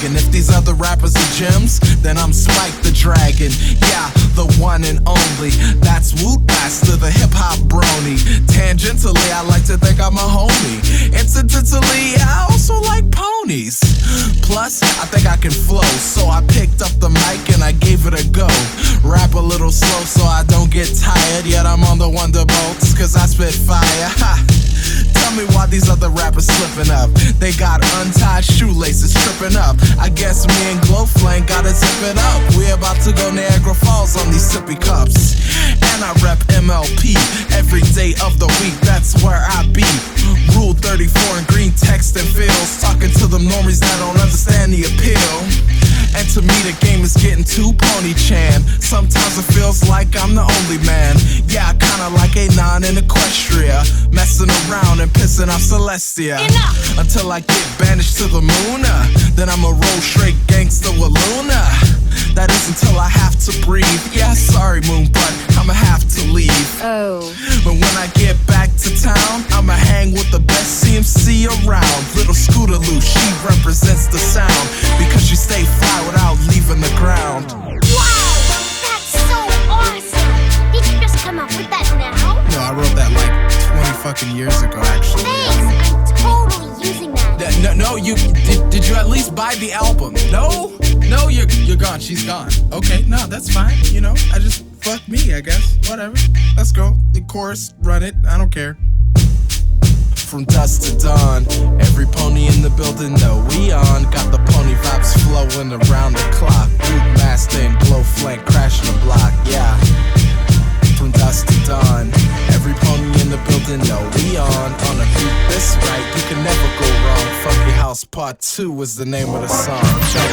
bragging. If these other rappers are gems, then I'm Spike the Dragon. Yeah, the one and only. That's Woot Master, the hip-hop brony. Tangentially, I like to think I'm a homie. Incidentally, I also like ponies. Plus, I think I can flow, so I picked up the mic and I gave it a go. Rap a little slow so I don't get tired, yet I'm on the Wonderbolts, cause I spit fire. Ha. Tell me why these other rappers slipping up. They got untied shoelaces tripping up. I guess me and Glowflame gotta zip it up. We about to go Niagara Falls on these sippy cups. And I rep MLP every day of the week, that's where I be. Rule 34 in green text and feels, talking to them normies that don't understand the appeal. And to me the game is getting too pony-chan. Sometimes it feels like I'm the only man. Yeah, I kinda like A9 in Equestria, messing around and pissing off Celestia. Enough! Until I get banished to the moon, then I'ma roll straight gangsta with Luna. That is until I have to breathe. Yeah, sorry moon, but I'ma have to leave. Oh. But when I get back to town, I'ma hang with the best CMC around. Little Scootaloo, she represents the sound, because she stay fly without leaving the ground. Wow! That's so awesome! Did you just come up with that now? No, I wrote that like 20 fucking years ago, actually. Thanks! I'm totally using that. No, you did you at least buy the album? No, you're gone. She's gone. Okay, no, that's fine. You know, I just fuck me, I guess. Whatever. Let's go. The chorus, run it. I don't care. From dusk to dawn, every pony in the building know we on. Got the pony vibes flowing around the clock. Boot Master and Glowflame crashing the block. Yeah. From dusk to dawn, every pony in the building know we on a beat this right, you can never go wrong. Funky House Part 2 is the name of the song. Check